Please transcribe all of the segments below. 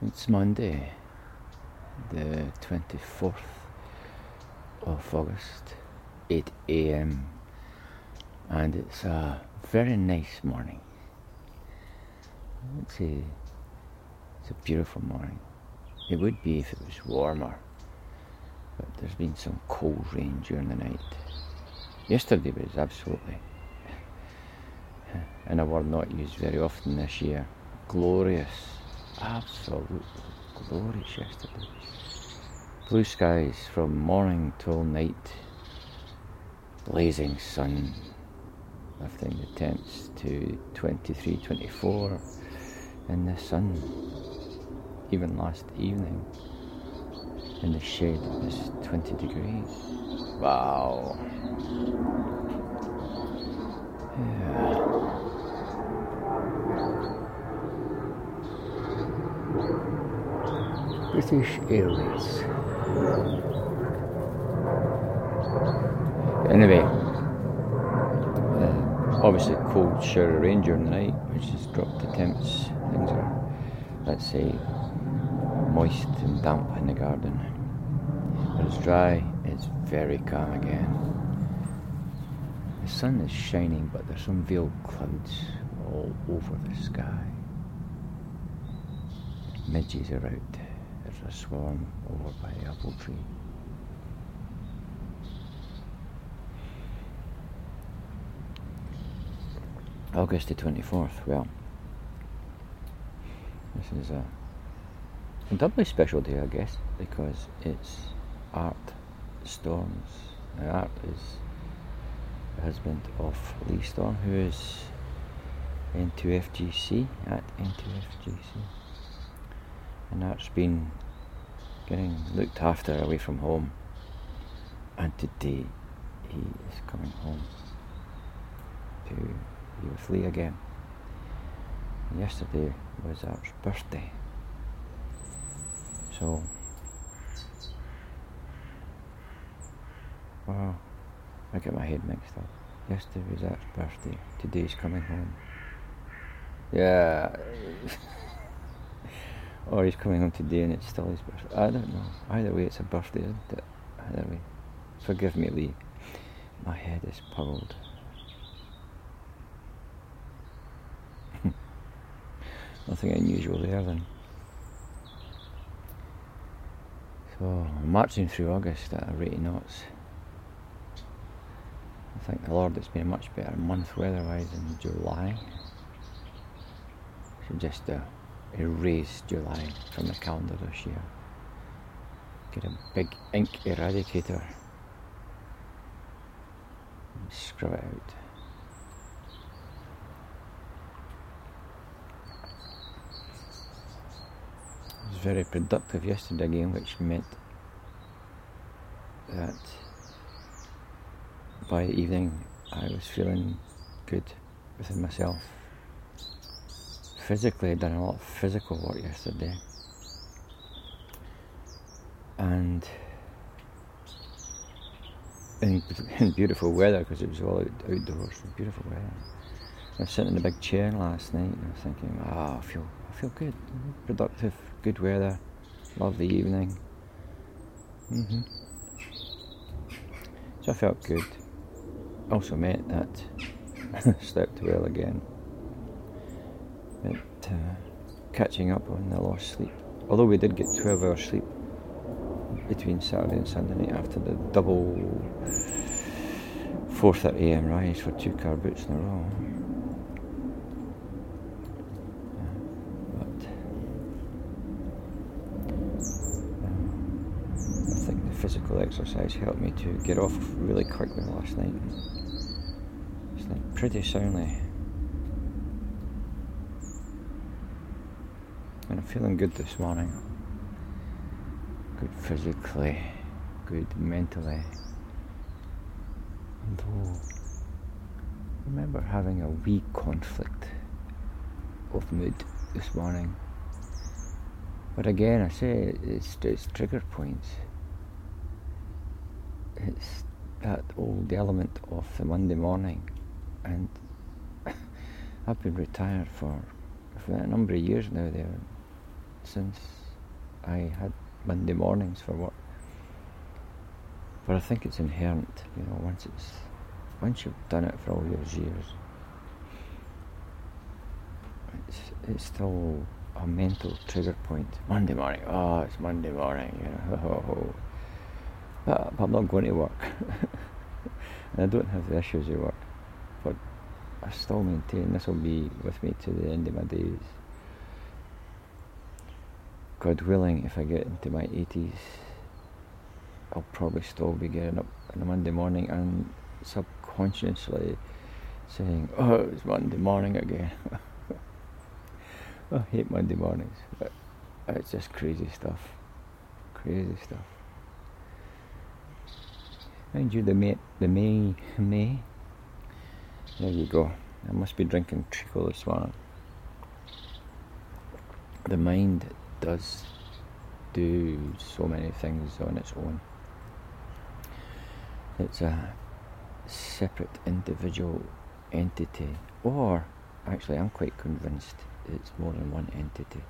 It's Monday, the 24th of August, 8 a.m. and it's a very nice morning. It's a beautiful morning. It would be if it was warmer, but there's been some cold rain during the night. Yesterday was absolutely, and a word not used very often this year, glorious. Absolutely glorious yesterday. Blue skies from morning till night. Blazing sun, lifting the temps to 23, 24. And the sun, even last evening, in the shade was 20 degrees. Wow. Yeah. British Airways. Anyway, obviously cold shower of rain during the night, which has dropped the temps. Things are, let's say, moist and damp in the garden. But it's dry, it's very calm again. The sun is shining, but there's some veiled clouds all over the sky. Midges are out. There's a swarm over by the apple tree. August the 24th, well, this is a doubly special day, I guess, because it's Art Storms. Now, Art is the husband of Lee Storm, who is N2FGC, at N2FGC. And Art's been getting looked after away from home, and today he is coming home to be with Lee again. Yesterday was Art's birthday, so wow, I get my head mixed up. Yesterday was Art's birthday, today's coming home. Yeah. Or he's coming home today and it's still his birthday. I don't know. Either way, it's a birthday, isn't it? Either way. Forgive me, Lee. My head is puzzled. Nothing unusual there then. So, marching through August at a rate of knots. I thank the Lord it's been a much better month weather-wise than July. Should just erase July from the calendar this year. Get a big ink eradicator and scrub it out. It was very productive yesterday again, which meant that by the evening I was feeling good within myself. Physically, I'd done a lot of physical work yesterday, and in beautiful weather, because it was all outdoors, beautiful weather. I was sitting in a big chair last night and I was thinking, I feel good, productive, good weather, lovely evening. So I felt good. Also meant that I slept well again. But catching up on the lost sleep. Although we did get 12 hours sleep between Saturday and Sunday night after the double 4:30 a.m. rise for 2 car boots in a row. But I think the physical exercise helped me to get off really quickly last night. Slept pretty soundly. And I'm feeling good this morning. Good physically, good mentally. Although, I remember having a wee conflict of mood this morning. But again, I say it's trigger points. It's that old element of the Monday morning. And I've been retired for a number of years now there. since I had Monday mornings for work. But I think it's inherent, once you've done it for all those years, it's still a mental trigger point. Monday morning, it's Monday morning, But I'm not going to work. And I don't have the issues at work. But I still maintain this will be with me to the end of my days. God willing, if I get into my 80s, I'll probably still be getting up on a Monday morning and subconsciously saying, it's Monday morning again. I hate Monday mornings. But it's just crazy stuff. Mind you, the May. There you go. I must be drinking treacle this morning. The mind does do so many things on its own. It's a separate individual entity, or actually I'm quite convinced it's more than one entity.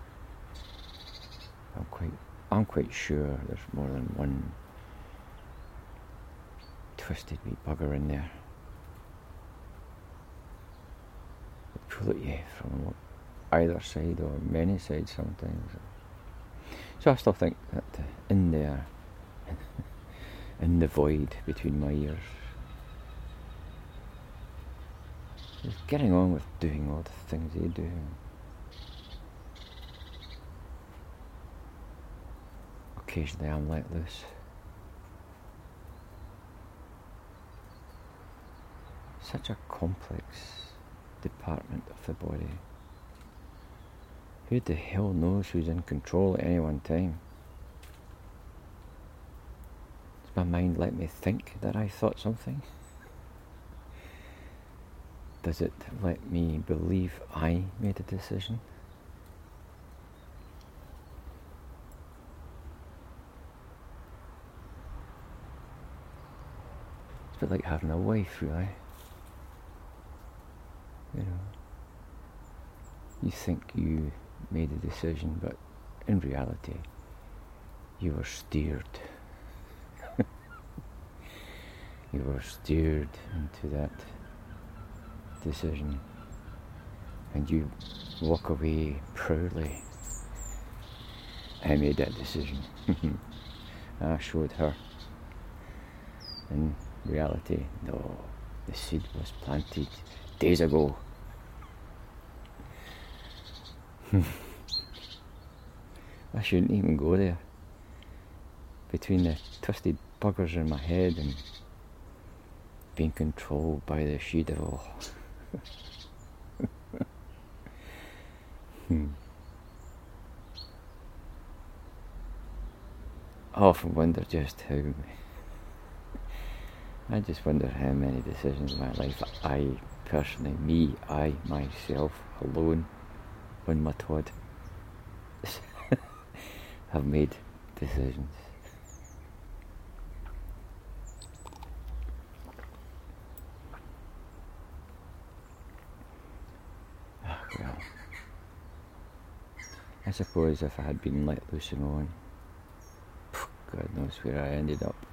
I'm quite sure there's more than one twisted wee bugger in there. They pull at you from either side or many sides sometimes. So I still think that in there, in the void between my ears, is getting on with doing all the things they do. Occasionally I'm let loose. Such a complex department of the body. Who the hell knows who's in control at any one time? Does my mind let me think that I thought something? Does it let me believe I made a decision? It's a bit like having a wife, really. You think you made a decision, but in reality, you were steered. You were steered into that decision, and you walk away proudly. I made that decision. I showed her. In reality, no, the seed was planted days ago. I shouldn't even go there. Between the twisted buggers in my head and being controlled by the she-devil. I often wonder I just wonder how many decisions in my life I personally, myself, alone, on my Todd, have made decisions. Well, I suppose if I had been let loose and on, God knows where I ended up.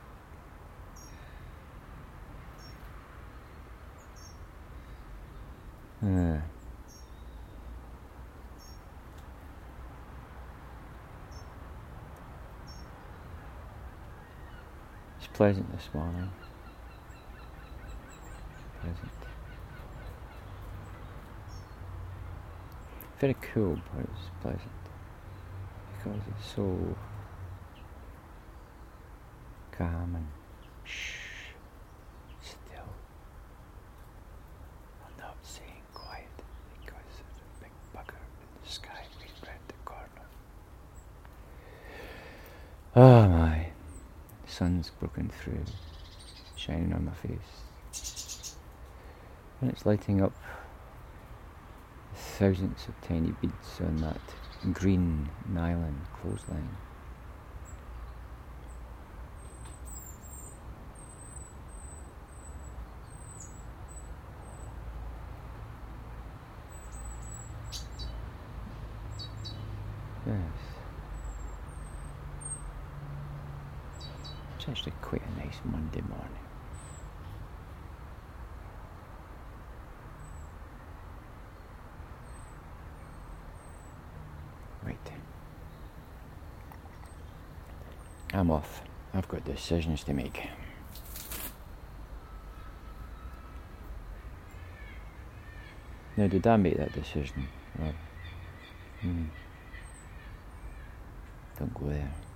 It's pleasant this morning. Pleasant. Very cool, but it's pleasant because it's so calm and still. I'm not saying quiet because there's a big bugger in the sky right round the corner. Oh my, the sun's broken through, shining on my face, and it's lighting up thousands of tiny beads on that green nylon clothesline. Yes. actually quite a nice Monday morning. Right. I'm off. I've got decisions to make. Now, did I make that decision? Or, don't go there.